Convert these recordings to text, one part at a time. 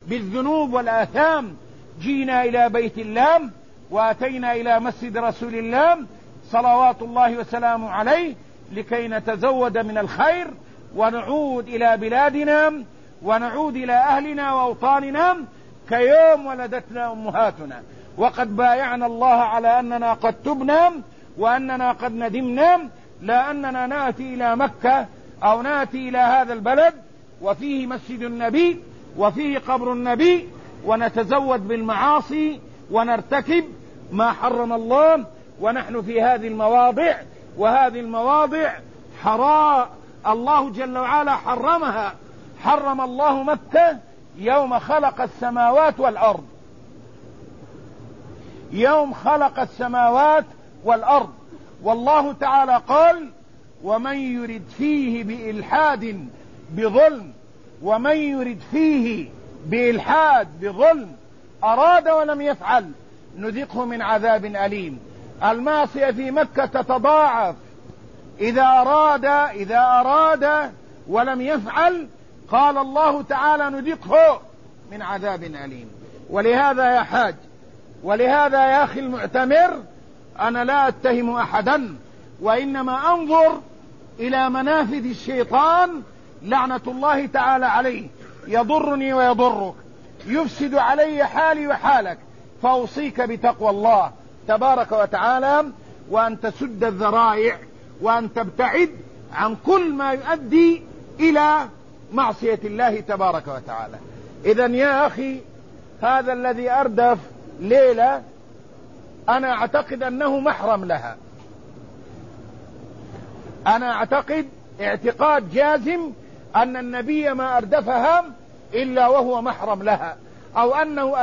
بالذنوب والآثام جينا إلى بيت الله وأتينا إلى مسجد رسول الله صلوات الله وسلامه عليه لكي نتزود من الخير ونعود إلى بلادنا ونعود إلى أهلنا وأوطاننا كيوم ولدتنا أمهاتنا. وقد بايعنا الله على أننا قد تبنا وأننا قد ندمنا، لا أننا نأتي إلى مكة أو نأتي إلى هذا البلد وفيه مسجد النبي وفيه قبر النبي ونتزود بالمعاصي ونرتكب ما حرم الله، ونحن في هذه المواضع، وهذه المواضع حرام الله جل وعلا حرمها. حرم الله مكة يوم خلق السماوات والأرض، يوم خلق السماوات والأرض. والله تعالى قال: ومن يرد فيه بإلحاد بظلم، ومن يرد فيه بإلحاد بظلم أراد ولم يفعل نذقه من عذاب أليم. المعصية في مكة تتضاعف، إذا أراد ولم يفعل قال الله تعالى نذقه من عذاب أليم. ولهذا يا حاج، ولهذا يا أخي المعتمر، أنا لا أتهم أحدا، وإنما أنظر إلى منافذ الشيطان لعنة الله تعالى عليه، يضرني ويضرك، يفسد علي حالي وحالك. فأوصيك بتقوى الله تبارك وتعالى، وأن تسد الذرائع، وأن تبتعد عن كل ما يؤدي إلى معصية الله تبارك وتعالى. إذن يا أخي، هذا الذي أردف ليلة أنا أعتقد أنه محرم لها، أنا أعتقد اعتقاد جازم أن النبي ما أردفها إلا وهو محرم لها، أو أنه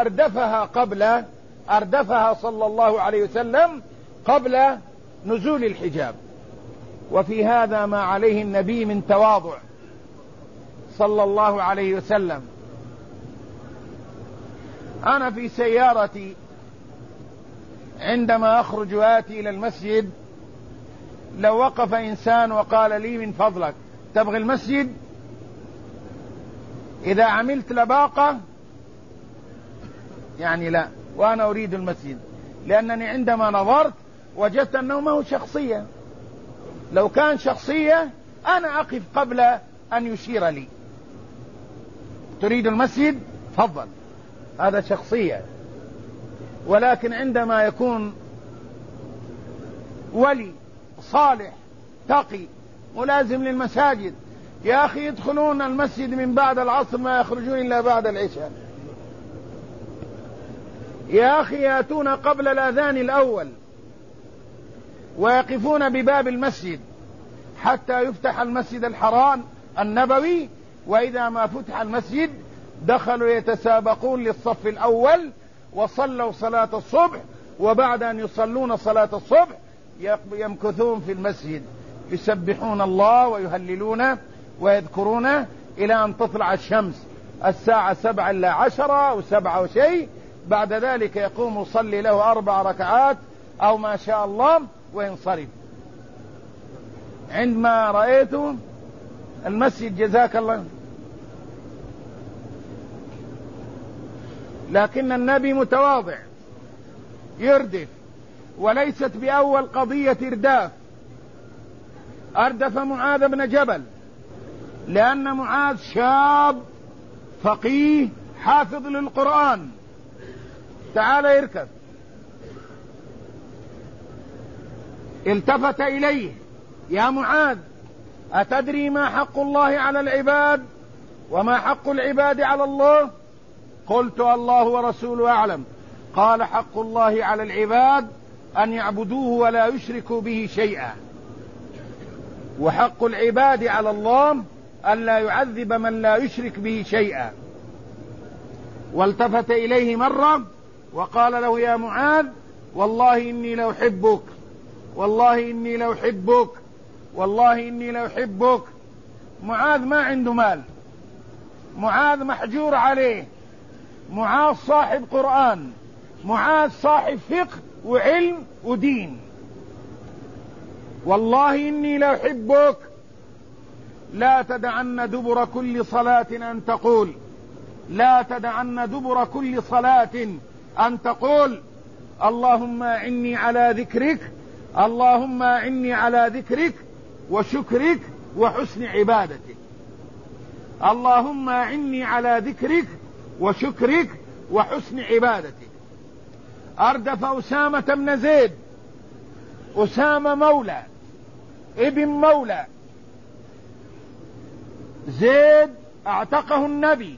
أردفها صلى الله عليه وسلم قبل نزول الحجاب. وفي هذا ما عليه النبي من تواضع صلى الله عليه وسلم. أنا في سيارتي عندما أخرج وآتي إلى المسجد، لو وقف إنسان وقال لي من فضلك تبغي المسجد؟ إذا عملت لباقة يعني لا، وأنا أريد المسجد، لأنني عندما نظرت وجدت أنه ما هو شخصية. لو كان شخصية أنا أقف قبل أن يشير لي تريد المسجد؟ تفضل، هذا شخصية. ولكن عندما يكون ولي صالح تقي ملازم للمساجد، يا أخي يدخلون المسجد من بعد العصر ما يخرجون إلا بعد العشاء، يا أخي يأتون قبل الأذان الأول ويقفون بباب المسجد حتى يفتح المسجد الحرام النبوي، وإذا ما فتح المسجد دخلوا يتسابقون للصف الأول وصلوا صلاة الصبح، وبعد أن يصلون صلاة الصبح يمكثون في المسجد يسبحون الله ويهللون ويذكرون إلى أن تطلع الشمس الساعة 7 إلا 10 أو 7 وشيء. بعد ذلك يقوم يصلي له 4 ركعات أو ما شاء الله وينصرف. عندما رأيت المسجد جزاك الله، لكن النبي متواضع يردف، وليست بأول قضية إرداف. أردف معاذ بن جبل لأن معاذ شاب فقيه حافظ للقرآن، تعال يركب. التفت إليه: يا معاذ، أتدري ما حق الله على العباد وما حق العباد على الله؟ قلت: الله ورسوله أعلم. قال: حق الله على العباد أن يعبدوه ولا يشركوا به شيئا، وحق العباد على الله أن لا يعذب من لا يشرك به شيئا. والتفت إليه مرة وقال له: يا معاذ، والله إني لأحبك، والله إني لأحبك، والله إني لأحبك. معاذ ما عنده مال، معاذ محجور عليه، معاذ صاحب قرآن، معاذ صاحب فقه وعلم ودين. والله إني لأحبك لا تدعن دبر كل صلاة أن تقول لا تدعن دبر كل صلاة أن تقول اللهم إني على ذكرك، اللهم إني على ذكرك وشكرك وحسن عبادتك، اللهم إني على ذكرك وشكرك وحسن عبادتك. أردف أسامة بن زيد، أسامة مولى ابن مولى زيد اعتقه النبي،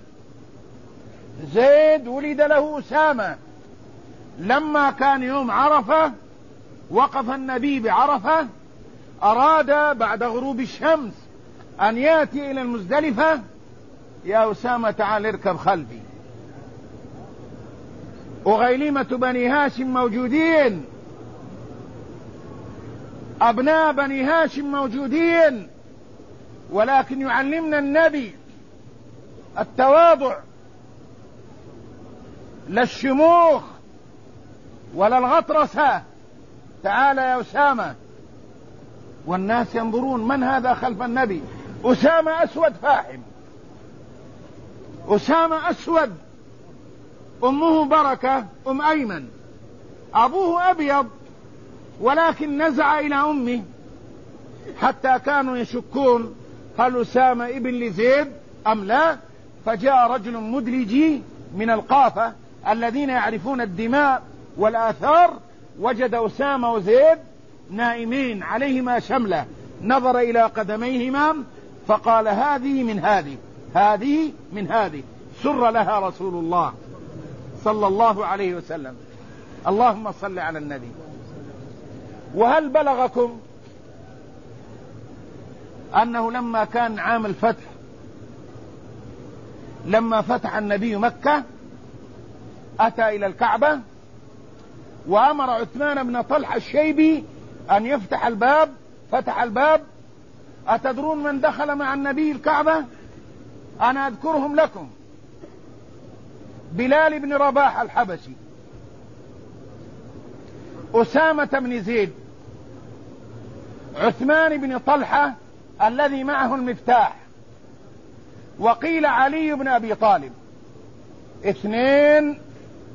زيد ولد له أسامة. لما كان يوم عرفة وقف النبي بعرفة، أراد بعد غروب الشمس أن يأتي إلى المزدلفة. يا أسامة تعال اركب خلفي، وغيلمة بني هاشم موجودين، أبناء بني هاشم موجودين، ولكن يعلمنا النبي التواضع، لا الشموخ ولا الغطرسة. تعال يا أسامة. والناس ينظرون من هذا خلف النبي؟ أسامة أسود فاحم، أسامة أسود، أمه بركة أم أيمن، أبوه أبيض ولكن نزع إلى أمه، حتى كانوا يشكون هل أسامة ابن لزيد أم لا. فجاء رجل مدلجي من القافة الذين يعرفون الدماء والآثار، وجد أسامة وزيد نائمين عليهما شملة، نظر إلى قدميهما فقال هذه من هذه، هذه من هذه، سر لها رسول الله صلى الله عليه وسلم. اللهم صل على النبي. وهل بلغكم أنه لما كان عام الفتح، لما فتح النبي مكة أتى إلى الكعبة وأمر عثمان بن طلحة الشيبي أن يفتح الباب، فتح الباب. أتدرون من دخل مع النبي الكعبة؟ أنا أذكرهم لكم: بلال بن رباح الحبشي، أسامة بن زيد، عثمان بن طلحة الذي معه المفتاح، وقيل علي بن أبي طالب. اثنين: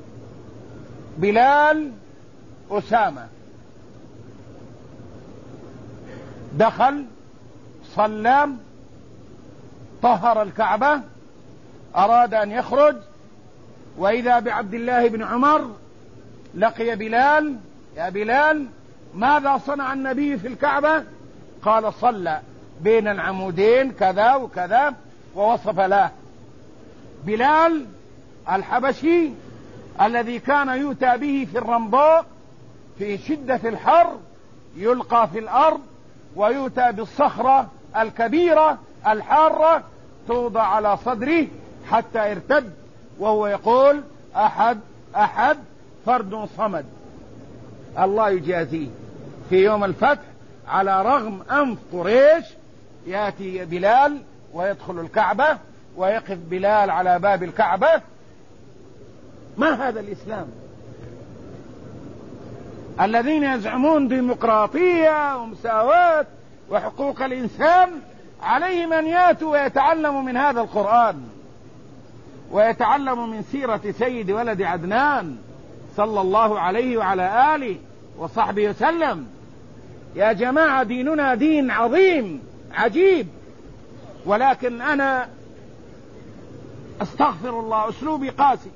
بلال، أسامة. دخل، صلى، طهر الكعبة، أراد أن يخرج، وإذا بعبد الله بن عمر لقي بلال: يا بلال ماذا صنع النبي في الكعبة؟ قال: صلى بين العمودين كذا وكذا، ووصف له. بلال الحبشي الذي كان يؤتى به في الرمضاء في شدة الحر، يلقى في الأرض ويؤتى بالصخرة الكبيرة الحارة توضع على صدره حتى ارتد، وهو يقول: أحد أحد فرد صمد. الله يجازيه في يوم الفتح على رغم أنف قريش. يأتي بلال ويدخل الكعبة ويقف بلال على باب الكعبة. ما هذا الإسلام؟ الذين يزعمون ديمقراطية ومساواة وحقوق الإنسان عليهم أن يأتوا ويتعلموا من هذا القرآن، ويتعلموا من سيرة سيد ولد عدنان صلى الله عليه وعلى آله وصحبه وسلم. يا جماعة، ديننا دين عظيم عجيب، ولكن أنا أستغفر الله أسلوبي قاسي.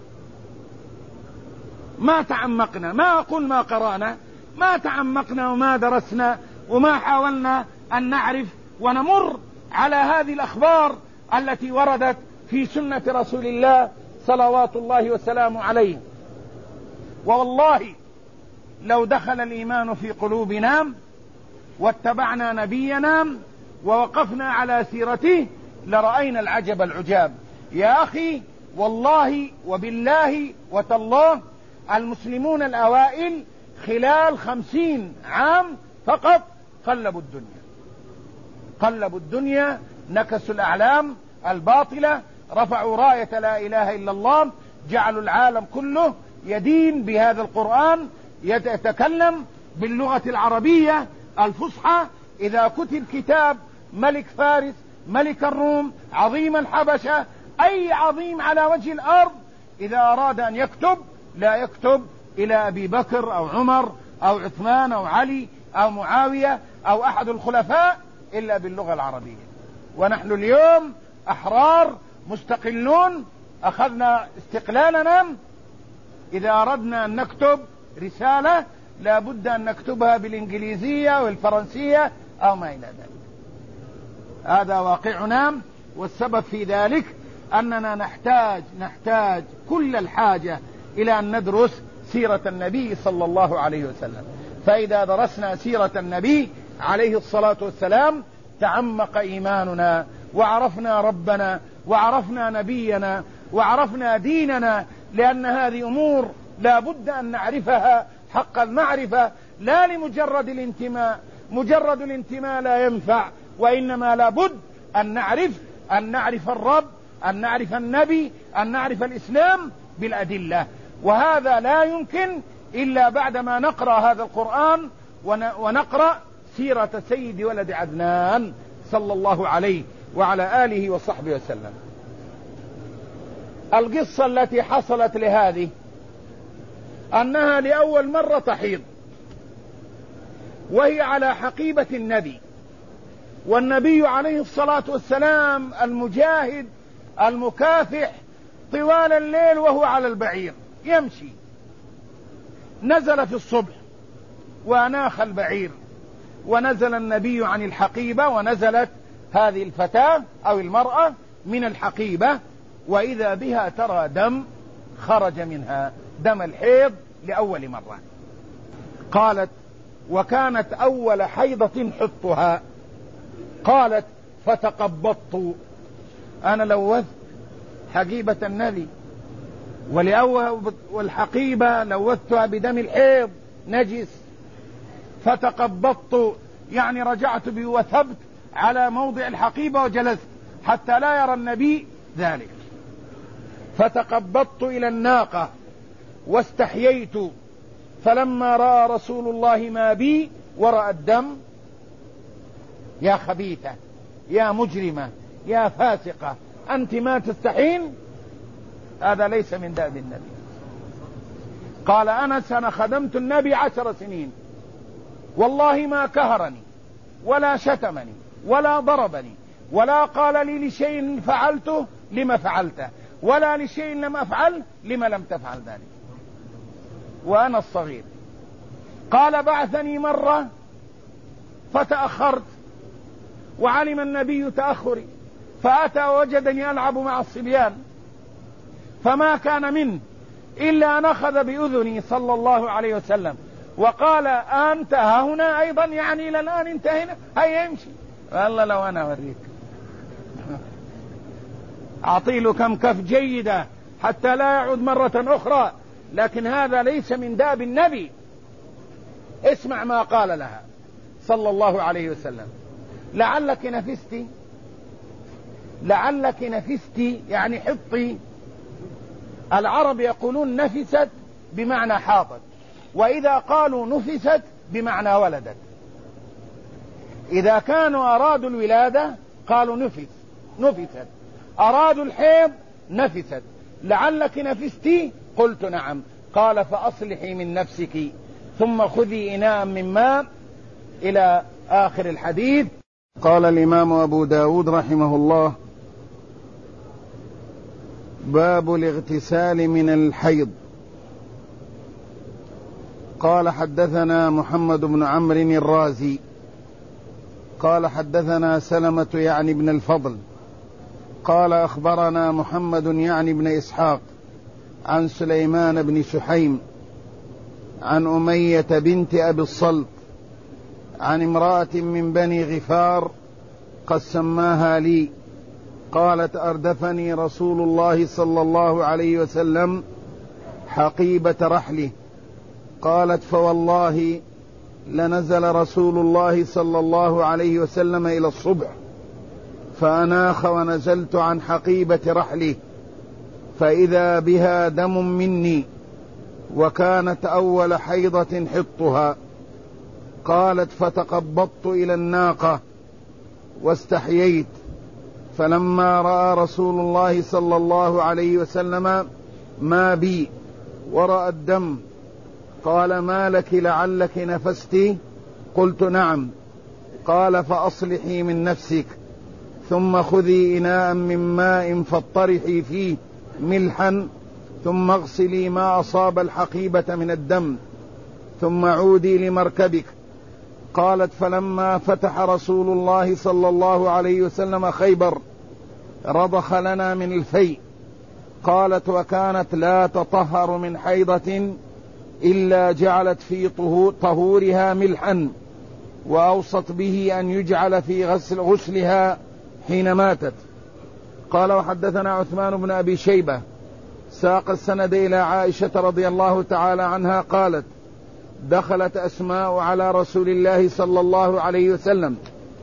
ما تعمقنا، ما أقول ما قرأنا، ما تعمقنا وما درسنا وما حاولنا أن نعرف ونمر على هذه الأخبار التي وردت في سنة رسول الله صلوات الله وسلامه عليه. والله لو دخل الإيمان في قلوبنا واتبعنا نبينا ووقفنا على سيرته لرأينا العجب العجاب. يا أخي، والله وبالله وتالله المسلمون الأوائل خلال 50 عام فقط قلبوا الدنيا، قلبوا الدنيا، نكسوا الأعلام الباطلة، رفعوا راية لا إله إلا الله، جعلوا العالم كله يدين بهذا القرآن، يتكلم باللغة العربية الفصحى. إذا كتب كتاب ملك فارس، ملك الروم، عظيم الحبشة، أي عظيم على وجه الأرض إذا أراد أن يكتب لا يكتب إلى أبي بكر أو عمر أو عثمان أو علي أو معاوية أو أحد الخلفاء إلا باللغة العربية. ونحن اليوم أحرار مستقلون، أخذنا استقلالنا. إذا أردنا أن نكتب رسالة لا بد أن نكتبها بالإنجليزية والفرنسية أو ما إلى ذلك. هذا واقعنا، والسبب في ذلك أننا نحتاج كل الحاجة إلى أن ندرس سيرة النبي صلى الله عليه وسلم. فإذا درسنا سيرة النبي عليه الصلاة والسلام تعمق إيماننا، وعرفنا ربنا، وعرفنا نبينا، وعرفنا ديننا، لأن هذه أمور لا بد أن نعرفها حق المعرفة، لا لمجرد الانتماء. مجرد الانتماء لا ينفع، وإنما لا بد أن نعرف الرب، أن نعرف النبي، أن نعرف الإسلام بالأدلة. وهذا لا يمكن إلا بعدما نقرأ هذا القرآن ونقرأ سيرة سيد ولد عدنان صلى الله عليه وعلى آله وصحبه وسلم. القصة التي حصلت لهذه أنها لأول مرة تحيض، وهي على حقيبة النبي، والنبي عليه الصلاة والسلام المجاهد المكافح طوال الليل وهو على البعير يمشي. نزل في الصبح وأناخ البعير، ونزل النبي عن الحقيبة، ونزلت هذه الفتاة أو المرأة من الحقيبة، وإذا بها ترى دم خرج منها، دم الحيض لأول مرة. قالت: وكانت أول حيضة حطها. قالت: فتقبضت، أنا لوثت حقيبة النبي، والحقيبة لوثتها بدم الحيض نجس. فتقبضت يعني رجعت بي وثبت على موضع الحقيبة وجلست حتى لا يرى النبي ذلك. فتقبضت إلى الناقة واستحييت، فلما رأى رسول الله ما بي ورأى الدم. يا خبيثة، يا مجرمة، يا فاسقة، أنت ما تستحين؟ هذا ليس من دأب النبي. قال أنس: أنا خدمت النبي 10 سنين، والله ما كهرني ولا شتمني ولا ضربني ولا قال لي لشيء فعلته لما فعلته، ولا لشيء لم أفعل لما لم تفعل ذلك، وأنا الصغير. قال: بعثني مرة فتأخرت، وعلم النبي تأخري، فأتى ووجدني ألعب مع الصبيان، فما كان منه إلا أن أخذ بأذني صلى الله عليه وسلم وقال: أنت هنا أيضا، يعني إلى الآن انتهينا، هيا يمشي. والله لو أنا أوريك أعطيله كم كف جيدة حتى لا يعود مرة أخرى، لكن هذا ليس من داب النبي. اسمع ما قال لها صلى الله عليه وسلم: لعلك نفستي، لعلك نفستي يعني حطي. العرب يقولون نفست بمعنى حاطت، وإذا قالوا نفست بمعنى ولدت. إذا كانوا أرادوا الولادة قالوا نفست، أرادوا الحيض نفست. لعلك نفستي؟ قلت نعم. قال: فأصلحي من نفسك ثم خذي إناء من ماء، إلى آخر الحديث. قال الإمام أبو داود رحمه الله: باب الاغتسال من الحيض. قال: حدثنا محمد بن عمرو الرازي قال: حدثنا سلمة يعني بن الفضل قال: أخبرنا محمد يعني بن إسحاق عن سليمان بن سحيم عن أمية بنت أبي الصلت عن امرأة من بني غفار قد سماها لي، قالت: أردفني رسول الله صلى الله عليه وسلم حقيبة رحله. قالت: فوالله لنزل رسول الله صلى الله عليه وسلم إلى الصبح فأناخ، ونزلت عن حقيبة رحله فإذا بها دم مني، وكانت أول حيضة حطها. قالت: فتقبضت إلى الناقة واستحييت، فلما رأى رسول الله صلى الله عليه وسلم ما بي ورأى الدم قال: ما لك لعلك نفست؟ قلت: نعم. قال: فأصلحي من نفسك، ثم خذي إناء من ماء فاطرحي فيه ملحا، ثم اغسلي ما أصاب الحقيبة من الدم، ثم عودي لمركبك. قالت: فلما فتح رسول الله صلى الله عليه وسلم خيبر رضخ لنا من الفيء. قالت: وكانت لا تطهر من حيضة إلا جعلت في طهورها ملحا، وأوصت به أن يجعل في غسلها حين ماتت. قال: وحدثنا عثمان بن أبي شيبة ساق السند إلى عائشة رضي الله تعالى عنها قالت: دخلت أسماء على رسول الله صلى الله عليه وسلم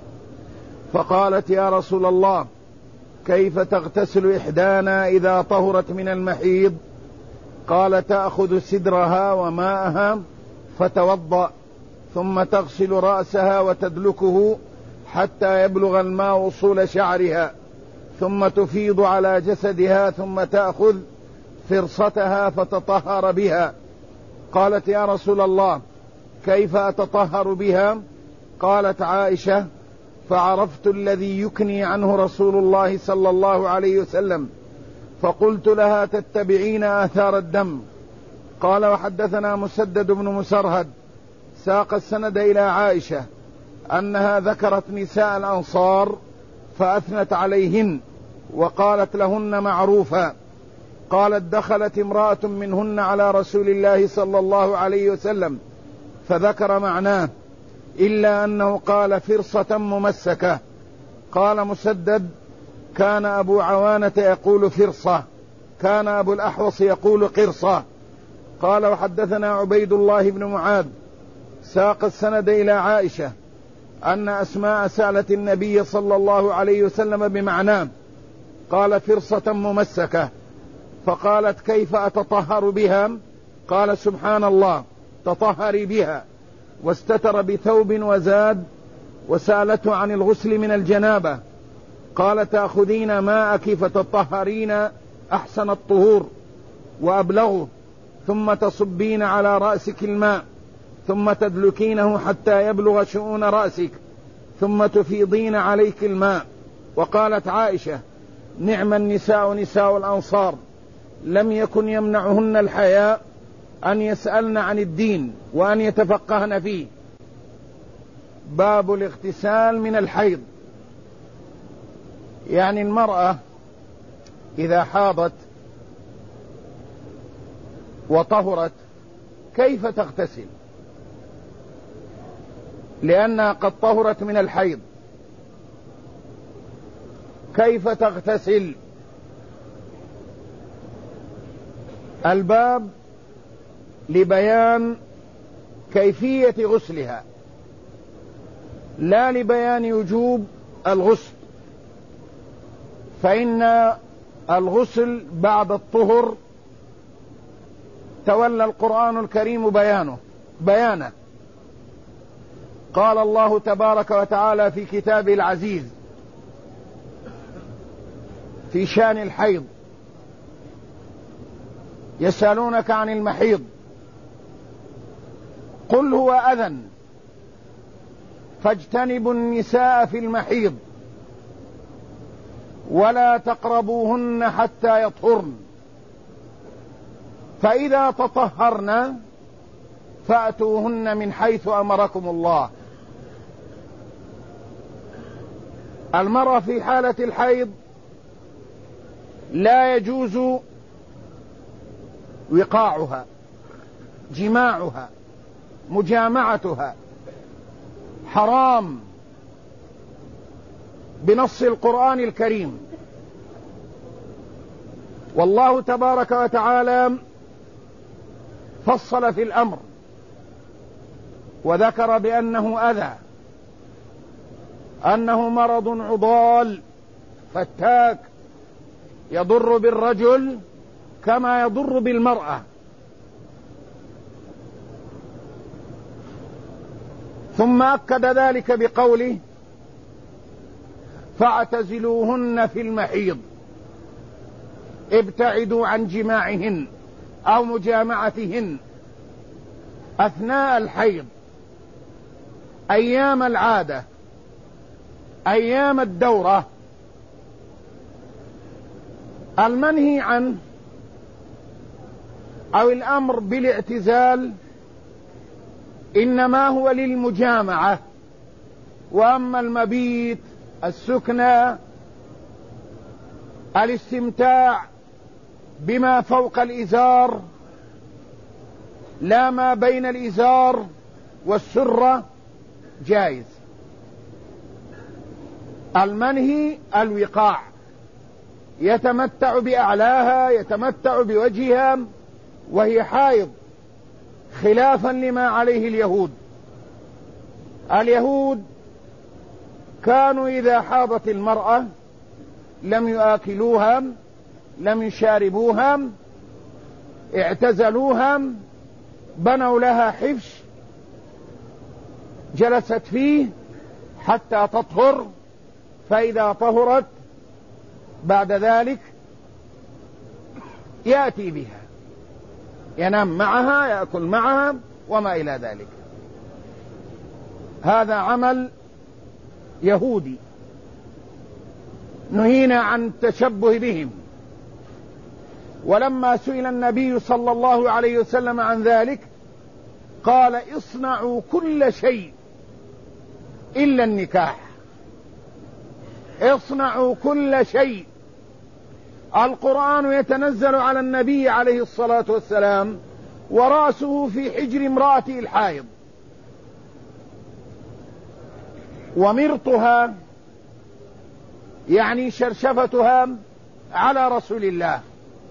فقالت: يا رسول الله، كيف تغتسل إحدانا إذا طهرت من المحيض؟ قال: تأخذ سدرها وماءها فتوضأ، ثم تغسل رأسها وتدلكه حتى يبلغ الماء أصول شعرها، ثم تفيض على جسدها، ثم تأخذ فرصتها فتطهر بها. قالت: يا رسول الله، كيف أتطهر بها؟ قالت عائشة: فعرفت الذي يكني عنه رسول الله صلى الله عليه وسلم، فقلت لها: تتبعين آثار الدم. قال: وحدثنا مسدد بن مسرهد ساق السند إلى عائشة أنها ذكرت نساء الأنصار فأثنت عليهن وقالت لهن معروفا. قالت: دخلت امرأة منهن على رسول الله صلى الله عليه وسلم فذكر معناه، إلا أنه قال فرصة ممسكة. قال مسدد: كان أبو عوانة يقول فرصة، كان أبو الأحوص يقول قرصة. قال: وحدثنا عبيد الله بن معاذ ساق السند إلى عائشة أن أسماء سألت النبي صلى الله عليه وسلم بمعناه، قال: فرصة ممسكة. فقالت: كيف أتطهر بها؟ قال: سبحان الله، تطهري بها. واستتر بثوب وزاد، وسألته عن الغسل من الجنابة. قال: تأخذين ماءك فتطهرين أحسن الطهور وأبلغه، ثم تصبين على رأسك الماء، ثم تدلكينه حتى يبلغ شؤون رأسك، ثم تفيضين عليك الماء. وقالت عائشة: نعم النساء نساء الأنصار، لم يكن يمنعهن الحياء أن يسألن عن الدين وأن يتفقهن فيه. باب الاغتسال من الحيض. يعني المرأة إذا حاضت وطهرت كيف تغتسل؟ لأنها قد طهرت من الحيض، كيف تغتسل؟ الباب لبيان كيفية غسلها، لا لبيان وجوب الغسل، فإن الغسل بعد الطهر تولى القرآن الكريم بيانه. قال الله تبارك وتعالى في كتابه العزيز في شأن الحيض: يسألونك عن المحيض قل هو أذى فاجتنبوا النساء في المحيض ولا تقربوهن حتى يطهرن، فإذا تطهرن فأتوهن من حيث أمركم الله. المرأة في حالة الحيض لا يجوز وقاعها، جماعها، مجامعتها، حرام بنص القرآن الكريم. والله تبارك وتعالى فصل في الأمر وذكر بأنه أذى، أنه مرض عضال فتاك يضر بالرجل كما يضر بالمرأة. ثم أكد ذلك بقوله: فاعتزلوهن في المحيض، ابتعدوا عن جماعهن أو مجامعتهن أثناء الحيض، أيام العادة، أيام الدورة. المنهي عنه أو الأمر بالاعتزال إنما هو للمجامعة، وأما المبيت، السكنى، الاستمتاع بما فوق الإزار لا ما بين الإزار والسرة جائز. المنهي الوقاع، يتمتع بأعلاها، يتمتع بوجهها وهي حائض، خلافا لما عليه اليهود. اليهود كانوا إذا حاضت المرأة لم يآكلوها، لم يشاربوها، اعتزلوها، بنوا لها حفش جلست فيه حتى تطهر، فإذا طهرت بعد ذلك يأتي بها، ينام معها، يأكل معها وما إلى ذلك. هذا عمل يهودي نهينا عن التشبه بهم. ولما سئل النبي صلى الله عليه وسلم عن ذلك قال: اصنعوا كل شيء إلا النكاح، اصنعوا كل شيء. القرآن يتنزل على النبي عليه الصلاة والسلام ورأسه في حجر امرأته الحائض، ومرطها يعني شرشفتها على رسول الله.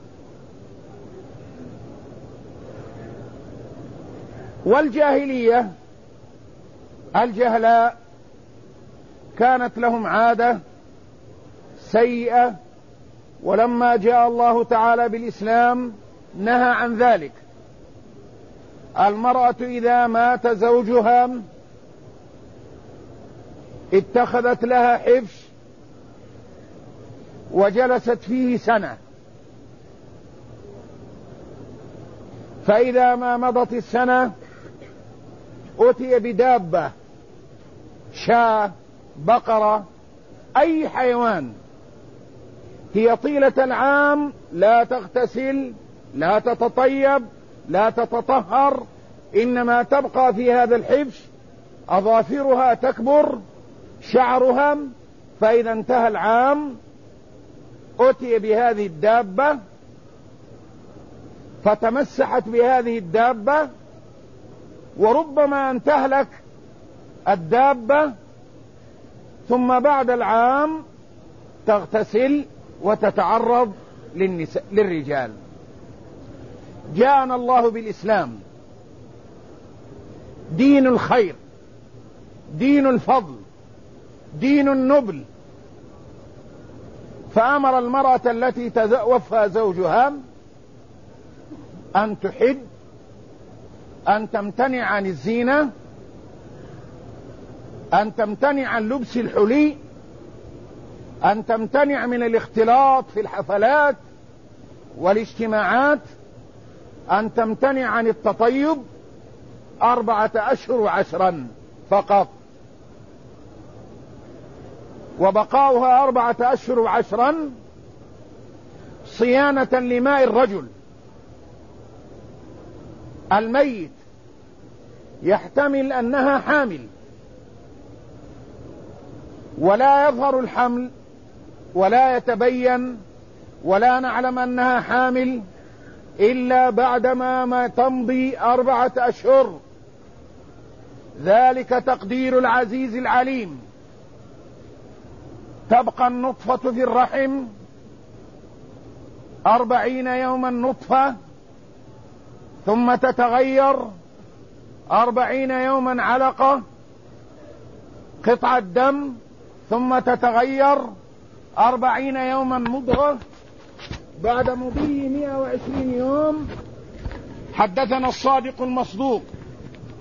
والجاهلية الجهلاء كانت لهم عادة سيئة، ولما جاء الله تعالى بالإسلام نهى عن ذلك. المرأة إذا مات زوجها اتخذت لها حفش وجلست فيه سنة، فإذا ما مضت السنة أتي بدابة، شاة، بقرة، أي حيوان، هي طيلة العام لا تغتسل، لا تتطيب، لا تتطهر، إنما تبقى في هذا الحفش، أظافرها تكبر، شعرها، فإذا انتهى العام أتي بهذه الدابة فتمسحت بهذه الدابة، وربما أن تهلك الدابة ثم بعد العام تغتسل وتتعرض للرجال. جاءنا الله بالإسلام، دين الخير، دين الفضل، دين النبل، فأمر المرأة التي توفى زوجها أن تحد، أن تمتنع عن الزينة، أن تمتنع عن لبس الحلي، أن تمتنع من الاختلاط في الحفلات والاجتماعات، أن تمتنع عن التطيب 4 أشهر و10 فقط، وبقاؤها 4 أشهر و10 صيانة لماء الرجل الميت، يحتمل أنها حامل ولا يظهر الحمل ولا يتبين ولا نعلم أنها حامل إلا بعدما ما تمضي 4 أشهر. ذلك تقدير العزيز العليم. تبقى النطفة في الرحم 40 يوما نطفة، ثم تتغير 40 يوما علقة قطعة دم، ثم تتغير 40 يوما مضغة. بعد مضي 120 يوم حدثنا الصادق المصدوق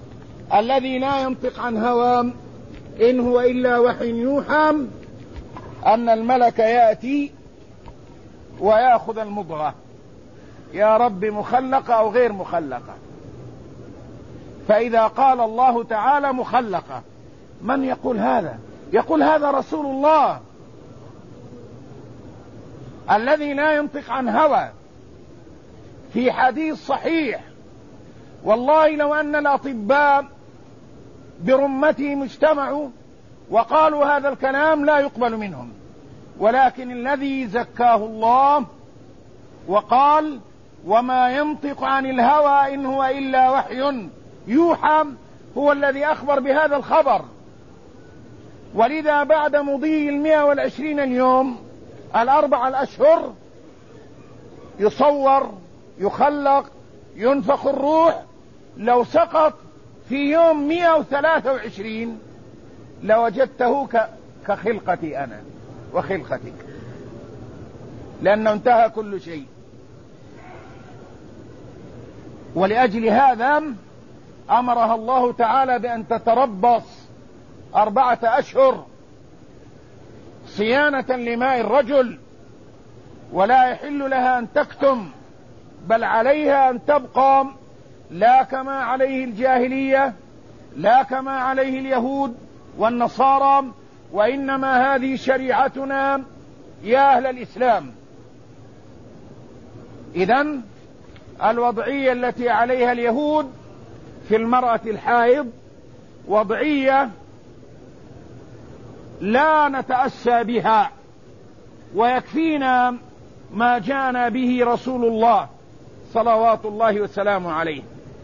الذي لا ينطق عن هوى إن هو إلا وحي يوحى أن الملك يأتي ويأخذ المضغة، يا رب مخلقة أو غير مخلقة؟ فإذا قال الله تعالى مخلقة، من يقول هذا؟ يقول هذا رسول الله الذي لا ينطق عن هوى في حديث صحيح. والله لو أن الأطباء برمتهم اجتمعوا وقالوا هذا الكلام لا يقبل منهم، ولكن الذي زكاه الله وقال وما ينطق عن الهوى إن هو إلا وحي يوحى هو الذي أخبر بهذا الخبر. ولذا بعد مضي 120 اليوم 4 الأشهر يصور، يخلق، ينفخ الروح، لو سقط في يوم 123 لوجدته كخلقتي أنا وخلقتك، لأنه انتهى كل شيء. ولأجل هذا أمرها الله تعالى بأن تتربص 4 أشهر صيانة لماء الرجل، ولا يحل لها أن تكتم، بل عليها أن تبقى لا كما عليه الجاهلية، لا كما عليه اليهود والنصارى، وإنما هذه شريعتنا يا أهل الإسلام. إذن الوضعية التي عليها اليهود في المرأة الحائض وضعية لا نتأسى بها، ويكفينا ما جاءنا به رسول الله صلوات الله وسلامه عليه.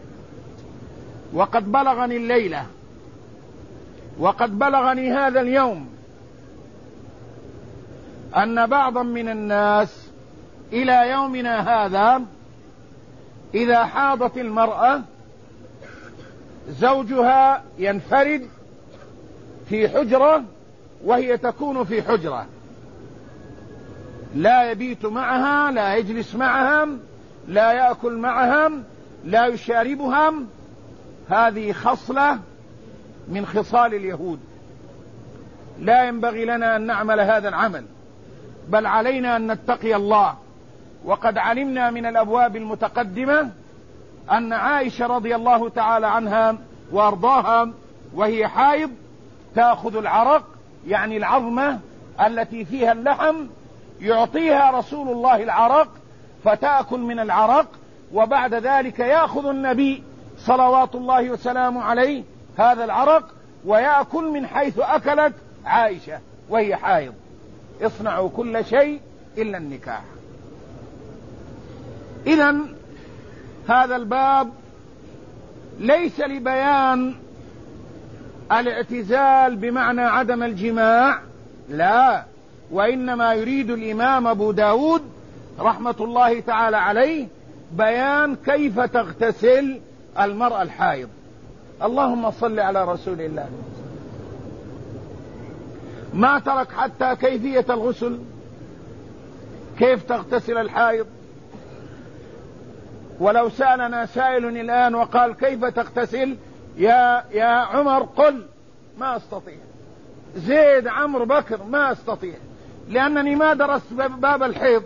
وقد بلغني الليلة وقد بلغني هذا اليوم أن بعضا من الناس إلى يومنا هذا إذا حاضت المرأة زوجها ينفرد في حجرة وهي تكون في حجرة، لا يبيت معها، لا يجلس معها، لا يأكل معها، لا يشاربها. هذه خصلة من خصال اليهود، لا ينبغي لنا أن نعمل هذا العمل، بل علينا أن نتقي الله. وقد علمنا من الأبواب المتقدمة أن عائشة رضي الله تعالى عنها وأرضاها وهي حائض تأخذ العرق، يعني العظمة التي فيها اللحم، يعطيها رسول الله العرق فتأكل من العرق، وبعد ذلك يأخذ النبي صلوات الله وسلامه عليه هذا العرق ويأكل من حيث أكلت عائشة وهي حائض. اصنعوا كل شيء إلا النكاح. إذن هذا الباب ليس لبيان الاعتزال بمعنى عدم الجماع، لا، وإنما يريد الإمام أبو داود رحمة الله تعالى عليه بيان كيف تغتسل المرأة الحائض. اللهم صل على رسول الله. ما ترك حتى كيفية الغسل، كيف تغتسل الحائض. ولو سألنا سائل الآن وقال كيف تغتسل يا عمر، قل ما أستطيع. زيد، عمرو، بكر، ما أستطيع، لأنني ما درست باب الحيض،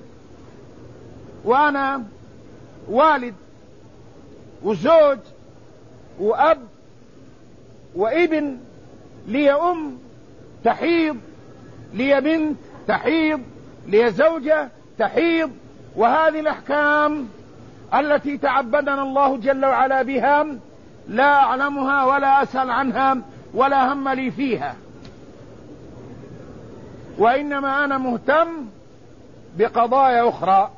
وأنا والد وزوج وأب وابن، لي أم تحيض، لي بنت تحيض، لي زوجة تحيض. وهذه الأحكام التي تعبدنا الله جل وعلا بها لا أعلمها ولا أسأل عنها ولا هم لي فيها، وإنما أنا مهتم بقضايا أخرى.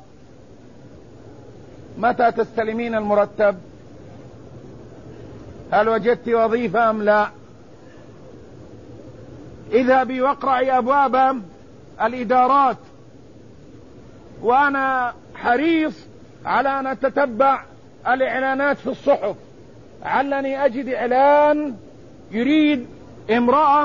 متى تستلمين المرتب؟ هل وجدت وظيفة أم لا؟ اذهبي واقرأي أبواب الإدارات، وأنا حريص على أن أتتبع الإعلانات في الصحف، علني أجد إعلان يريد امرأة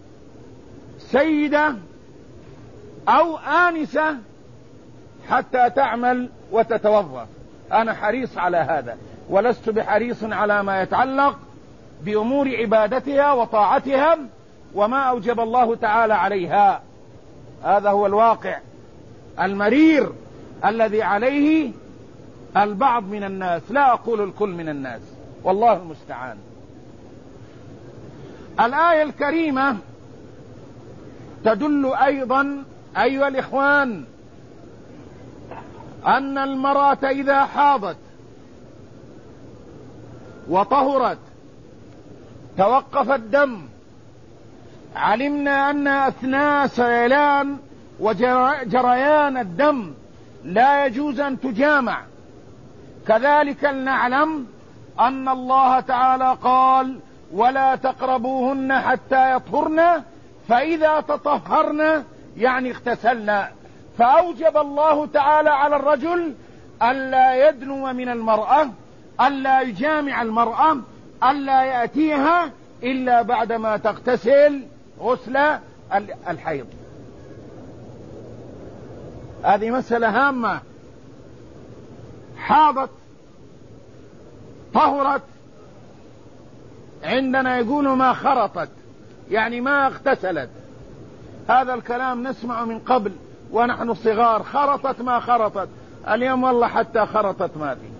سيدة أو آنسة حتى تعمل وتتوظف. أنا حريص على هذا، ولست بحريص على ما يتعلق بأمور عبادتها وطاعتها وما أوجب الله تعالى عليها. هذا هو الواقع المرير الذي عليه البعض من الناس، لا أقول الكل من الناس، والله المستعان. الآية الكريمة تدل أيضا أيها الإخوان أن المرأة إذا حاضت وطهرت توقف الدم، علمنا أن أثناء سيلان وجريان الدم لا يجوز أن تجامع. كذلك نعلم أن الله تعالى قال ولا تقربوهن حتى يطهرن، فإذا تطهرن يعني اغتسلن، فأوجب الله تعالى على الرجل ألا يدنو من المرأة، ألا يجامع المرأة، ألا يأتيها إلا بعدما تغتسل غسل الحيض. هذه مسألة هامة. حاضت طهرت، عندنا يقولوا ما خرطت، يعني ما اغتسلت. هذا الكلام نسمع من قبل ونحن صغار، خرطت ما خرطت. اليوم والله حتى خرطت ما في،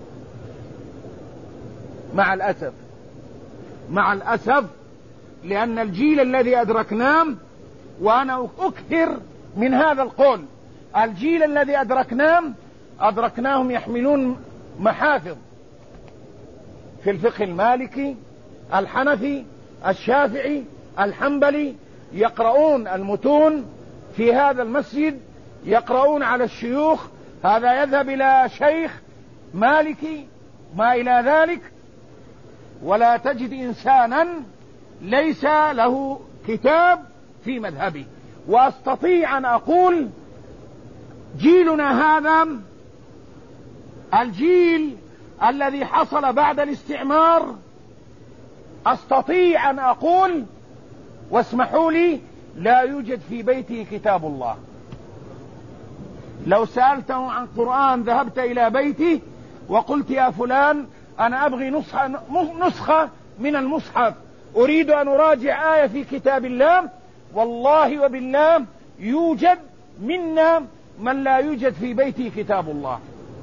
مع الأسف، لأن الجيل الذي أدركناه، وأنا أكثر من هذا القول، الجيل الذي أدركناهم يحملون محافظ في الفقه المالكي الحنفي الشافعي الحنبلي، يقرؤون المتون في هذا المسجد، يقرؤون على الشيوخ، هذا يذهب إلى شيخ مالكي ما إلى ذلك، ولا تجد إنسانا ليس له كتاب في مذهبه. وأستطيع أن أقول جيلنا هذا الجيل الذي حصل بعد الاستعمار، أستطيع أن أقول واسمحوا لي لا يوجد في بيته كتاب الله. لو سألته عن قرآن ذهبت إلى بيته وقلت يا فلان أنا أبغي نسخة من المصحف، أريد أن أراجع آية في كتاب الله، والله وبالله يوجد منا من لا يوجد في بيته كتاب الله.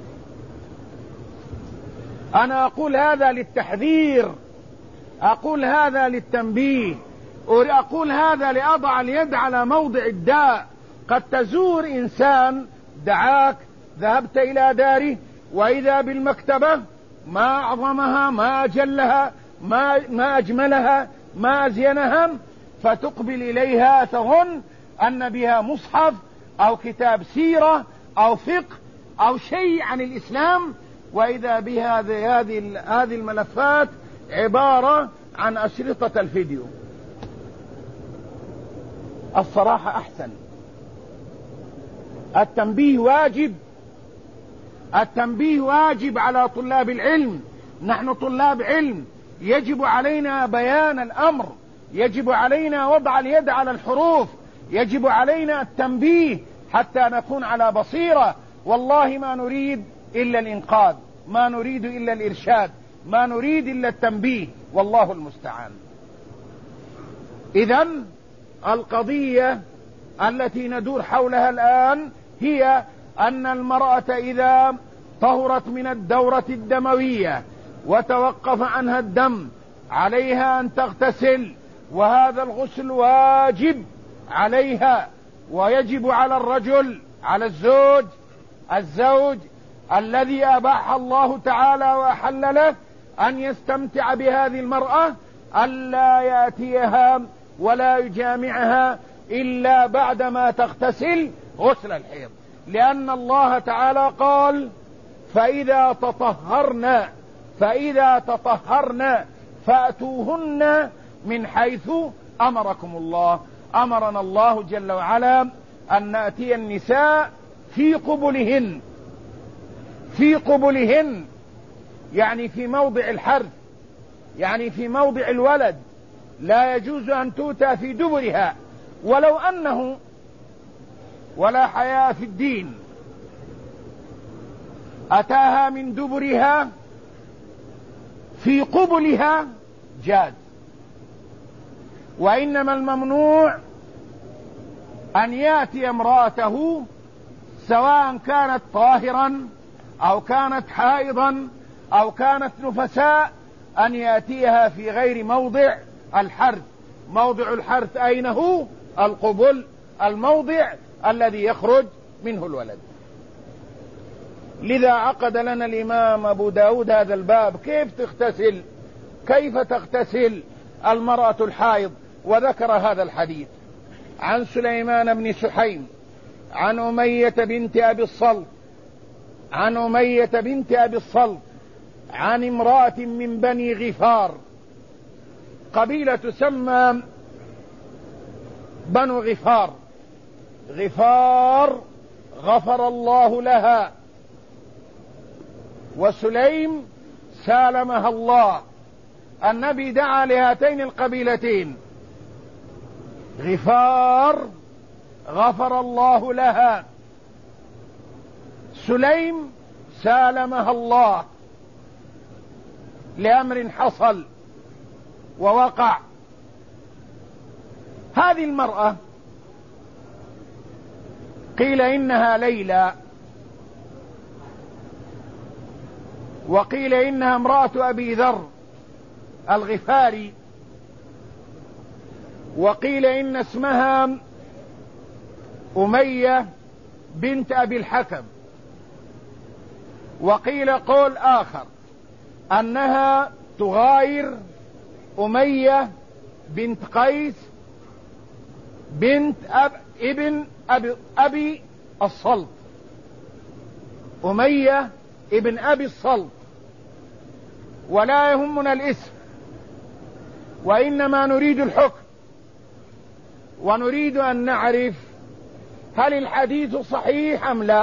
أنا أقول هذا للتحذير، أقول هذا للتنبيه، أقول هذا لأضع اليد على موضع الداء. قد تزور إنسان دعاك، ذهبت إلى داره وإذا بالمكتبة ما أعظمها ما أجلها ما أجملها ما أزينها، فتقبل إليها تظن أن بها مصحف أو كتاب سيرة أو فقه أو شيء عن الإسلام، وإذا بها هذه الملفات عبارة عن أشرطة الفيديو. الصراحة أحسن. التنبيه واجب على طلاب العلم. نحن طلاب علم، يجب علينا بيان الأمر، يجب علينا وضع اليد على الحروف، يجب علينا التنبيه حتى نكون على بصيرة. والله ما نريد إلا الإنقاذ، ما نريد إلا الإرشاد، ما نريد إلا التنبيه، والله المستعان. إذن القضية التي ندور حولها الآن هي أن المرأة إذا طهرت من الدورة الدموية وتوقف عنها الدم عليها أن تغتسل، وهذا الغسل واجب عليها، ويجب على الرجل، على الزوج الذي أباح الله تعالى وأحل له أن يستمتع بهذه المرأة، ألا يأتيها ولا يجامعها إلا بعدما تغتسل غسل الحيض، لأن الله تعالى قال فإذا تطهرن فأتوهن من حيث أمركم الله. أمرنا الله جل وعلا أن نأتي النساء في قبلهن، يعني في موضع الحرث، يعني في موضع الولد، لا يجوز أن تؤتى في دبرها، ولو أنه ولا حياء في الدين أتاها من دبرها في قبلها جاز. وإنما الممنوع أن يأتي امرأته سواء كانت طاهرا أو كانت حائضا أو كانت نفساء، أن يأتيها في غير موضع الحرث. موضع الحرث أين هو؟ القبل، الموضع الذي يخرج منه الولد. لذا عقد لنا الإمام أبو داود هذا الباب: كيف تغتسل المرأة الحائض؟ وذكر هذا الحديث عن سليمان بن سحيم عن أمية بنت أبي الصلت عن امرأة من بني غفار، قبيلة تسمى بنو غفار غفر الله لها، وسليم سالمها الله. النبي دعا لهاتين القبيلتين: غفار غفر الله لها، سليم سالمها الله، لأمر حصل ووقع. هذه المرأة قيل إنها ليلى، وقيل إنها امرأة أبي ذر الغفاري، وقيل إن اسمها أمية بنت أبي الحكم، وقيل قول آخر أنها تغاير أمية بنت قيس بنت ابن أبي الصلت، أمية ابن أبي الصلت. ولا يهمنا الاسم، وإنما نريد الحكم، ونريد أن نعرف هل الحديث صحيح أم لا.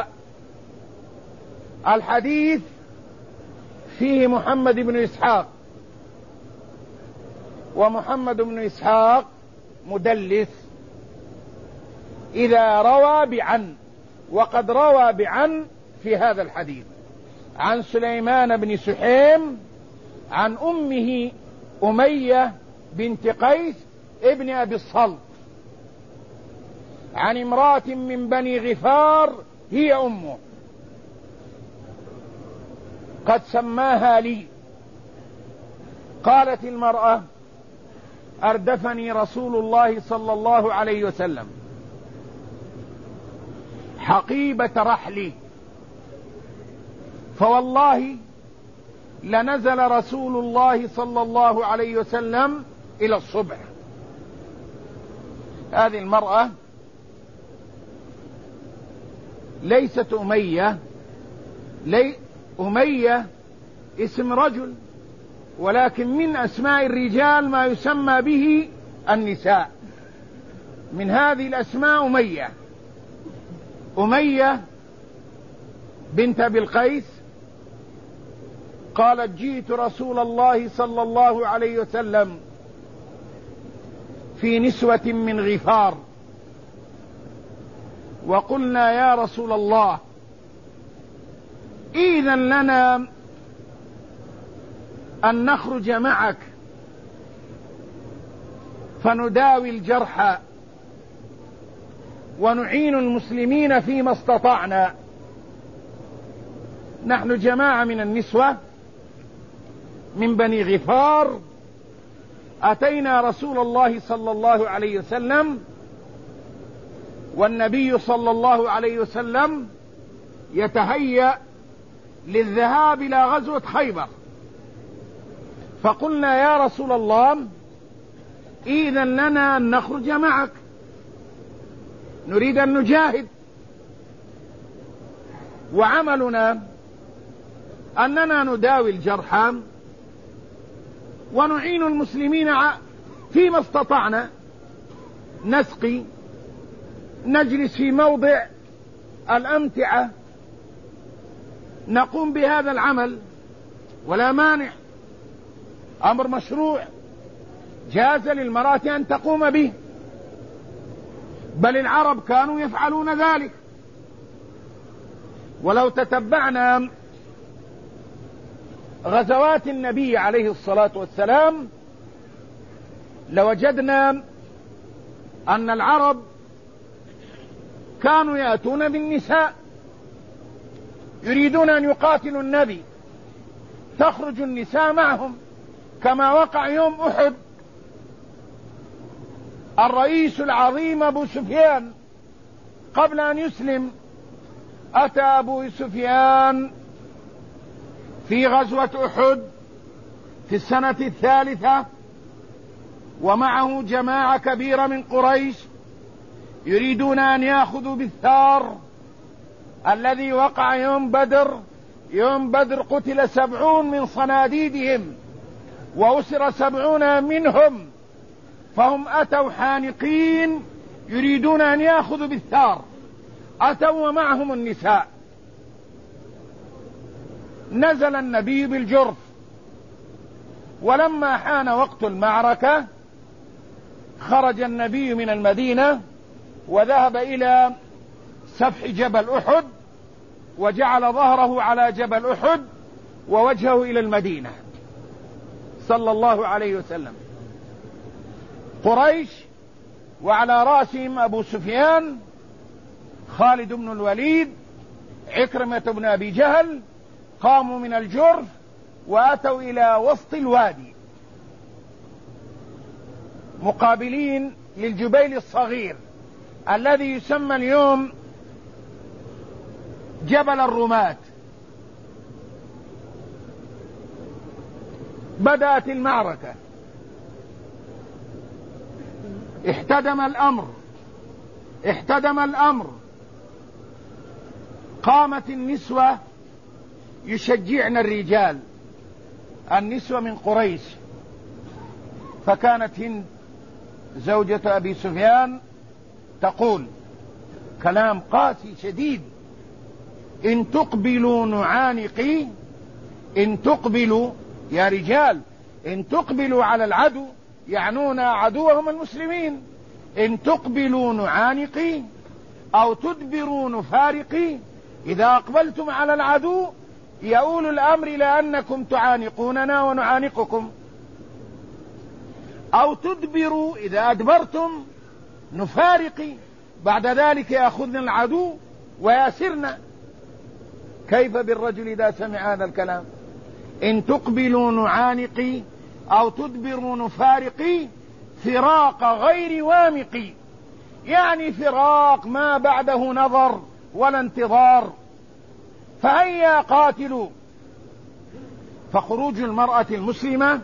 الحديث فيه محمد بن إسحاق، ومحمد بن إسحاق مدلس إذا روى بعن، وقد روى بعن في هذا الحديث عن سليمان بن سحيم عن أمه أمية بنت قيس ابن أبي الصلت عن امرأة من بني غفار هي أمه، قد سماها لي. قالت المرأة: أردفني رسول الله صلى الله عليه وسلم حقيبة رحلي، فوالله لنزل رسول الله صلى الله عليه وسلم إلى الصبح. هذه المرأة ليست أمية، أمية اسم رجل، ولكن من أسماء الرجال ما يسمى به النساء. من هذه الأسماء أمية بنت أبي القيس قالت: جئت رسول الله صلى الله عليه وسلم في نسوة من غفار، وقلنا: يا رسول الله، إذن لنا أن نخرج معك فنداوي الجرحى ونعين المسلمين فيما استطعنا. نحن جماعة من النسوة من بني غفار أتينا رسول الله صلى الله عليه وسلم، والنبي صلى الله عليه وسلم يتهيأ للذهاب إلى غزوة خيبر، فقلنا: يا رسول الله، إذن لنا أن نخرج معك، نريد أن نجاهد، وعملنا أننا نداوي الجرحى ونعين المسلمين فيما استطعنا، نسقي، نجلس في موضع الأمتعة، نقوم بهذا العمل ولا مانع، أمر مشروع جاز للمرأة أن تقوم به، بل العرب كانوا يفعلون ذلك. ولو تتبعنا غزوات النبي عليه الصلاة والسلام لوجدنا أن العرب كانوا يأتون بالنساء يريدون أن يقاتلوا النبي، تخرج النساء معهم، كما وقع يوم أحد. الرئيس العظيم أبو سفيان قبل أن يسلم أتى أبو سفيان في غزوة أحد في السنة 3، ومعه جماعة كبيرة من قريش يريدون أن يأخذوا بالثار الذي وقع يوم بدر. يوم بدر قتل 70 من صناديدهم وأسر 70 منهم، فهم أتوا حانقين يريدون أن يأخذوا بالثار، أتوا ومعهم النساء. نزل النبي بالجرف، ولما حان وقت المعركة خرج النبي من المدينة وذهب إلى سفح جبل أحد، وجعل ظهره على جبل أحد ووجهه إلى المدينة صلى الله عليه وسلم. قريش وعلى رأسهم أبو سفيان، خالد بن الوليد، عكرمة بن أبي جهل، قاموا من الجرف وأتوا إلى وسط الوادي مقابلين للجبيل الصغير الذي يسمى اليوم جبل الرماة. بدأت المعركة، احتدم الأمر. قامت النسوة يشجعن الرجال، النسوة من قريش، فكانت هند زوجة أبي سفيان تقول كلام قاسي شديد: إن تقبلوا نعانقي، إن تقبلوا يا رجال، إن تقبلوا على العدو، يعنون عدوهم المسلمين، إن تقبلوا نعانقي أو تدبروا نفارقي. إذا أقبلتم على العدو يؤول الأمر إلى أنكم تعانقوننا ونعانقكم، أو تدبروا إذا أدبرتم نفارقي، بعد ذلك يأخذنا العدو ويأسرنا. كيف بالرجل إذا سمع هذا الكلام؟ إن تقبلوا نعانقي أو تدبروا نفارقي، فراق غير وامقي، يعني فراق ما بعده نظر ولا انتظار. فهيا قاتلوا. فخروج المرأة المسلمة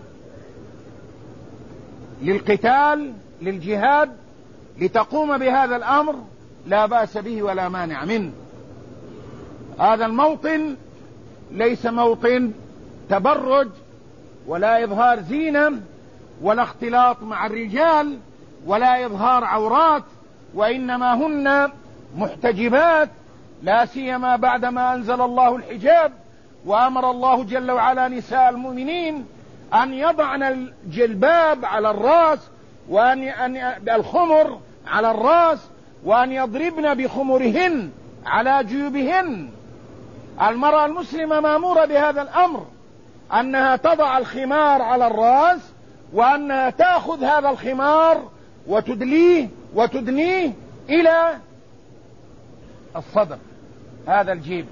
للقتال للجهاد لتقوم بهذا الأمر لا بأس به ولا مانع منه. هذا الموطن ليس موطن تبرج ولا إظهار زينة ولا اختلاط مع الرجال ولا إظهار عورات، وإنما هن محتجبات، لا سيما بعدما أنزل الله الحجاب وأمر الله جل وعلا نساء المؤمنين أن يضعن الجلباب على الرأس وأن الخمر على الرأس وأن يضربن بخمرهن على جيوبهن. المرأة المسلمة مأمورة بهذا الأمر، أنها تضع الخمار على الرأس وأنها تأخذ هذا الخمار وتدنيه إلى الصدر، هذا الجيب.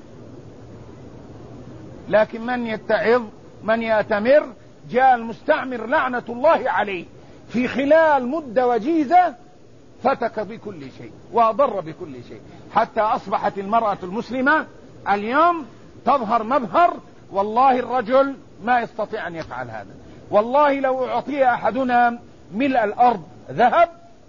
لكن من يتعظ من يأتمر، جاء المستعمر لعنة الله عليه في خلال مدة وجيزة فتك بكل شيء وأضر بكل شيء، حتى أصبحت المرأة المسلمة اليوم تظهر مظهر والله الرجل ما يستطيع أن يفعل هذا. والله لو أعطي أحدنا ملء الأرض ذهب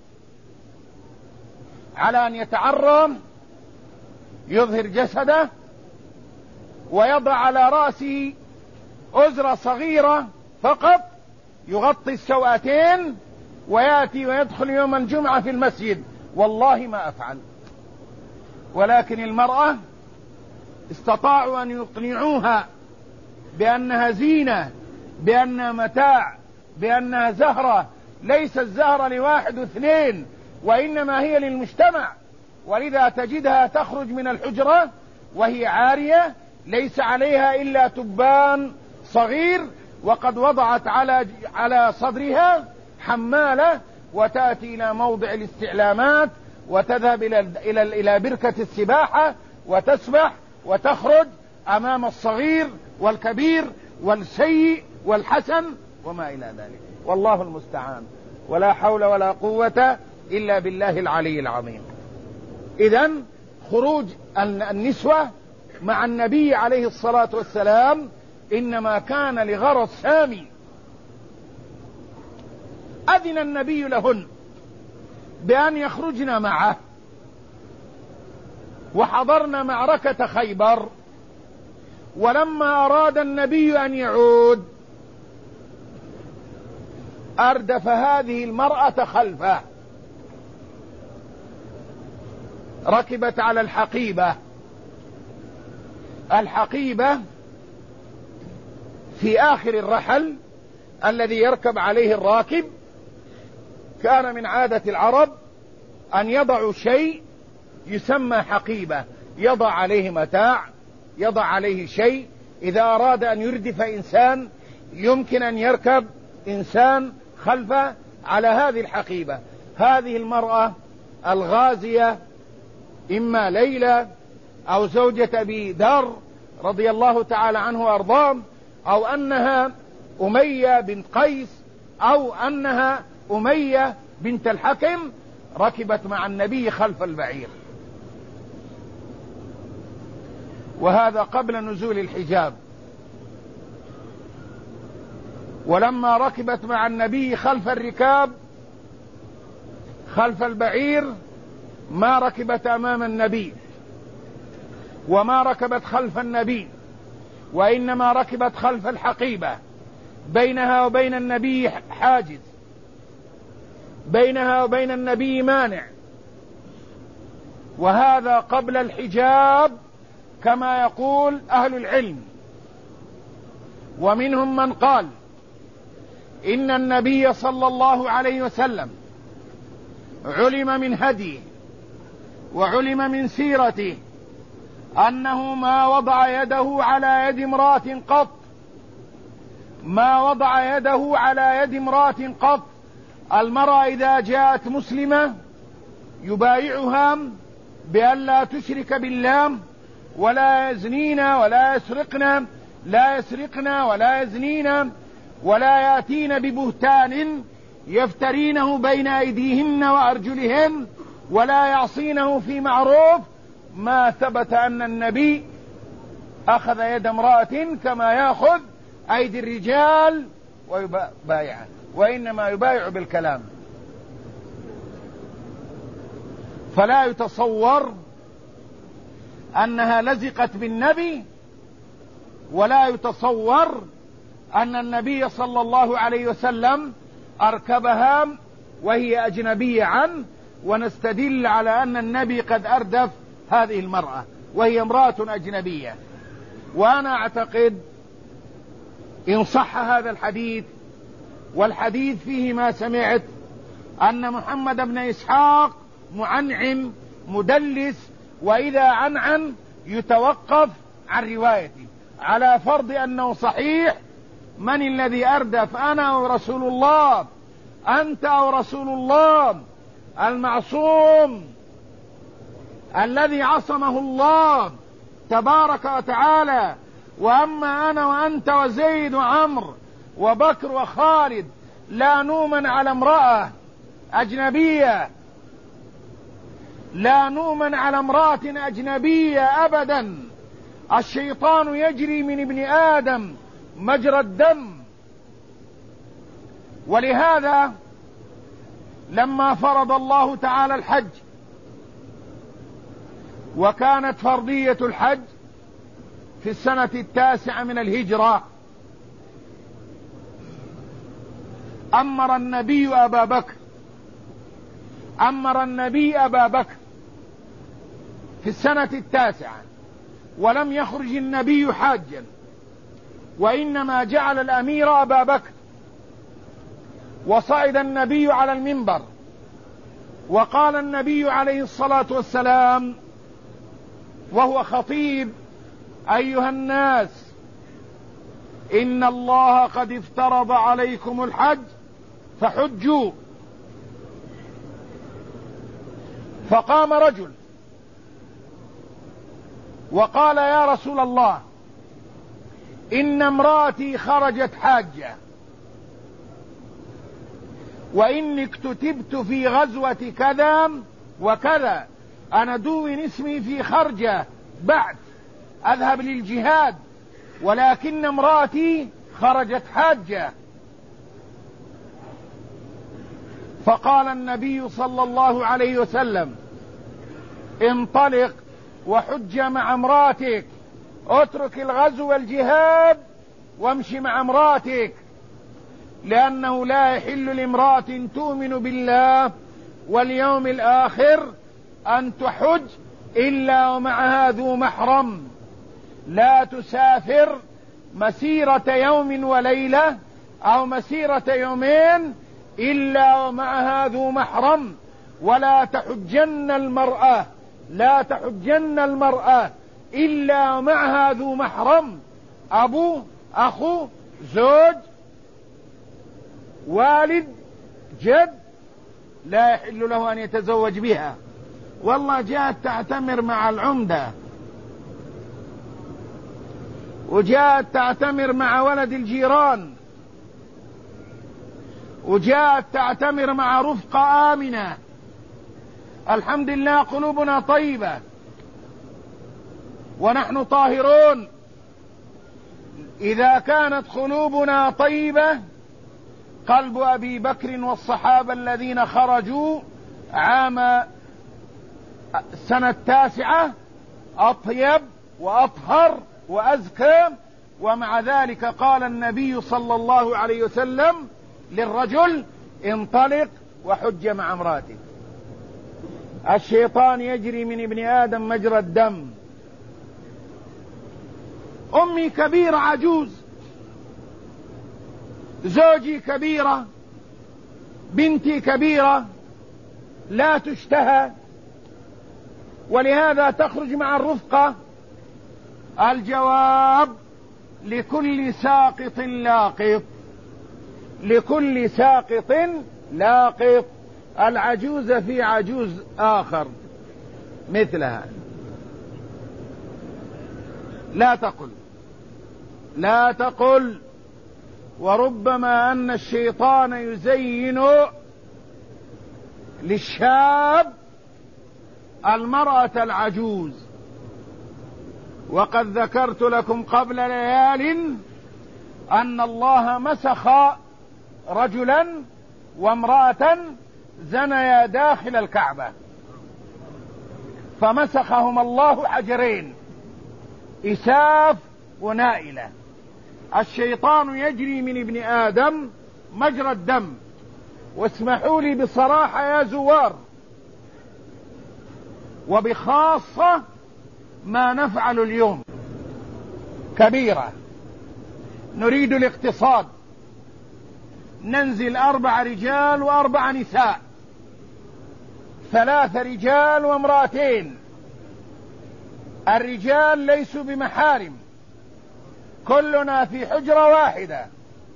على أن يتعرى يظهر جسده ويضع على رأسه أزرة صغيرة فقط يغطي السوأتين ويأتي ويدخل يوم الجمعة في المسجد، والله ما أفعل. ولكن المرأة استطاعوا أن يقنعوها بأنها زينة، بأنها متاع، بأنها زهرة. ليس الزهرة لواحد واثنين، وإنما هي للمجتمع. ولذا تجدها تخرج من الحجرة وهي عارية ليس عليها إلا تبان صغير، وقد وضعت على صدرها حمالة، وتأتي إلى موضع الاستعلامات وتذهب إلى بركة السباحة وتسبح وتخرج أمام الصغير والكبير والسيء والحسن وما إلى ذلك. والله المستعان، ولا حول ولا قوة إلا بالله العلي العظيم. إذن خروج النسوة مع النبي عليه الصلاة والسلام إنما كان لغرض سامي. أذن النبي لهن بأن يخرجن معه، وحضرنا معركة خيبر، ولما أراد النبي أن يعود أردف هذه المرأة خلفه، ركبت على الحقيبة. الحقيبة في آخر الرحل الذي يركب عليه الراكب. كان من عادة العرب أن يضعوا شيء يسمى حقيبة، يضع عليه متاع، يضع عليه شيء. إذا أراد أن يردف إنسان يمكن أن يركب إنسان خلفه على هذه الحقيبة. هذه المرأة الغازية إما ليلى أو زوجة أبي ذر رضي الله تعالى عنه وأرضاه، أو أنها أمية بنت قيس، أو أنها أمية بنت الحكم، ركبت مع النبي خلف البعير، وهذا قبل نزول الحجاب. ولما ركبت مع النبي خلف الركاب خلف البعير ما ركبت أمام النبي وما ركبت خلف النبي، وإنما ركبت خلف الحقيبة، بينها وبين النبي حاجز، بينها وبين النبي مانع، وهذا قبل الحجاب كما يقول أهل العلم. ومنهم من قال إن النبي صلى الله عليه وسلم علم من هديه وعلم من سيرته أنه ما وضع يده على يد امرأة قط، ما وضع يده على يد امرأة قط. المرأة إذا جاءت مسلمة يبايعها بأن لا تشرك بالله ولا يزنين ولا يسرقن، لا يسرقن ولا يزنين ولا يأتين ببهتان يفترينه بين أيديهن وأرجلهن ولا يعصينه في معروف. ما ثبت أن النبي أخذ يد امرأة كما يأخذ أيدي الرجال ويبايعها، وإنما يبايع بالكلام. فلا يتصور أنها لزقت بالنبي، ولا يتصور أن النبي صلى الله عليه وسلم أركبها وهي أجنبية عنه، ونستدل على أن النبي قد أردف هذه المرأة وهي امرأة أجنبية. وأنا أعتقد إن صح هذا الحديث، والحديث فيه ما سمعت، أن محمد بن إسحاق معنعن مدلس، وإذا عنعن يتوقف عن روايته على فرض أنه صحيح. من الذي أردف؟ أنا أو رسول الله؟ أنت أو رسول الله؟ المعصوم الذي عصمه الله تبارك وتعالى. وأما أنا وأنت وزيد وعمر وبكر وخالد لا نؤمن على امرأة أجنبية، لا نؤمن على امرأة أجنبية أبدا. الشيطان يجري من ابن آدم مجرى الدم. ولهذا لما فرض الله تعالى الحج، وكانت فرضية الحج في السنة 9 من الهجرة، أمر النبي أبا بكر في السنة 9، ولم يخرج النبي حاجا، وإنما جعل الأمير أبا بكر. وصعد النبي على المنبر وقال النبي عليه الصلاة والسلام وهو خطيب: أيها الناس، إن الله قد افترض عليكم الحج فحجوا. فقام رجل وقال: يا رسول الله، إن امرأتي خرجت حاجة، وإني اكتتبت في غزوة كذا وكذا، أنا دون اسمي في خرجة بعد أذهب للجهاد، ولكن امرأتي خرجت حاجة. فقال النبي صلى الله عليه وسلم: انطلق وحج مع امرأتك، اترك الغزو والجهاد وامشي مع امرأتك، لأنه لا يحل لامرأة تؤمن بالله واليوم الآخر أن تحج إلا ومعها ذو محرم، لا تسافر مسيرة يوم وليلة أو مسيرة يومين إلا ومعها ذو محرم، ولا تحجن المرأة إلا ومعها ذو محرم، أبو، أخو، زوج، والد، جد، لا يحل له أن يتزوج بها. والله جاءت تعتمر مع العمدة، وجاءت تعتمر مع ولد الجيران، وجاءت تعتمر مع رفقة آمنة. الحمد لله قلوبنا طيبة ونحن طاهرون. إذا كانت قلوبنا طيبة، قلب أبي بكر والصحابة الذين خرجوا عام سنة 9 أطيب وأطهر وأزكى. ومع ذلك قال النبي صلى الله عليه وسلم للرجل: انطلق وحج مع امرأتك. الشيطان يجري من ابن آدم مجرى الدم. أمي كبيرة عجوز، زوجي كبيرة، بنتي كبيرة لا تشتهى، ولهذا تخرج مع الرفقة. الجواب: لكل ساقط لاقط، لكل ساقط لاقط. العجوز في عجوز آخر مثلها. لا تقل. وربما أن الشيطان يزين للشاب المرأة العجوز. وقد ذكرت لكم قبل ليال أن الله مسخ رجلا وامرأة زنيا داخل الكعبة، فمسخهم الله حجرين، إساف ونائلة. الشيطان يجري من ابن آدم مجرى الدم. واسمحوا لي بصراحة يا زوار، وبخاصة ما نفعل اليوم كبيرة. نريد الاقتصاد، ننزل 4 رجال و4 نساء، 3 رجال وامرأتين. الرجال ليسوا بمحارم، كلنا في حجرة واحدة،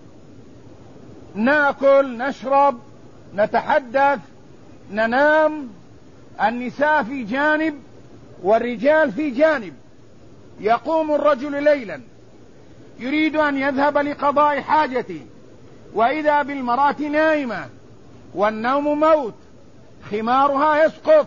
ناكل، نشرب، نتحدث، ننام. النساء في جانب والرجال في جانب. يقوم الرجل ليلا يريد أن يذهب لقضاء حاجته، وإذا بالمرأة نائمة، والنوم موت، خمارها يسقط،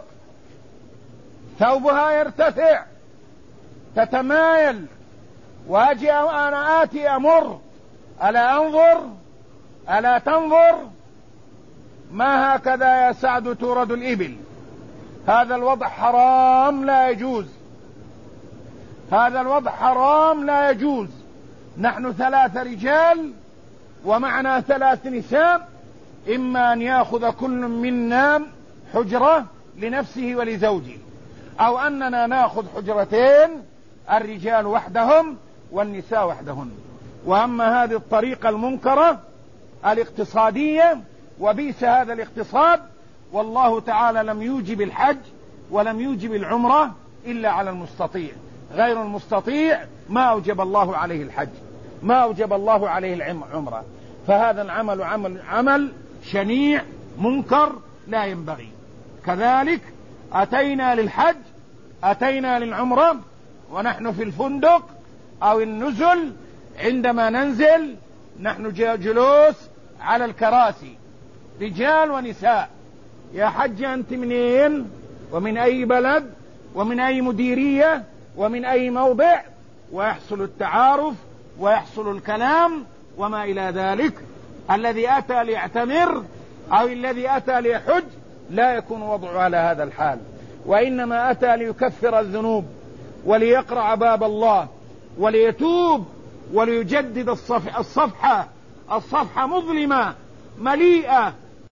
ثوبها يرتفع، تتمايل، واجي أنا آتي أمر، ألا أنظر، ألا تنظر؟ ما هكذا يا سعد تورد الإبل. هذا الوضع حرام لا يجوز، هذا الوضع حرام لا يجوز. نحن 3 رجال ومعنا 3 نساء، إما أن يأخذ كل منا حجرة لنفسه ولزوجه، أو أننا نأخذ حجرتين، الرجال وحدهم والنساء وحدهن. وأما هذه الطريقة المنكرة الاقتصادية، وبئس هذا الاقتصاد. والله تعالى لم يوجب الحج ولم يوجب العمرة إلا على المستطيع، غير المستطيع ما أوجب الله عليه الحج، ما أوجب الله عليه العمرة. فهذا العمل عمل شنيع منكر لا ينبغي. كذلك أتينا للحج، أتينا للعمرة، ونحن في الفندق أو النزل، عندما ننزل نحن جلوس على الكراسي، رجال ونساء. يا حج أنت منين ومن أي بلد ومن أي مديرية ومن أي موضع، ويحصل التعارف ويحصل الكلام وما إلى ذلك. الذي أتى ليعتمر أو الذي أتى ليحج لا يكون وضعه على هذا الحال، وإنما أتى ليكفر الذنوب وليقرع باب الله وليتوب وليجدد الصفحة مظلمة مليئة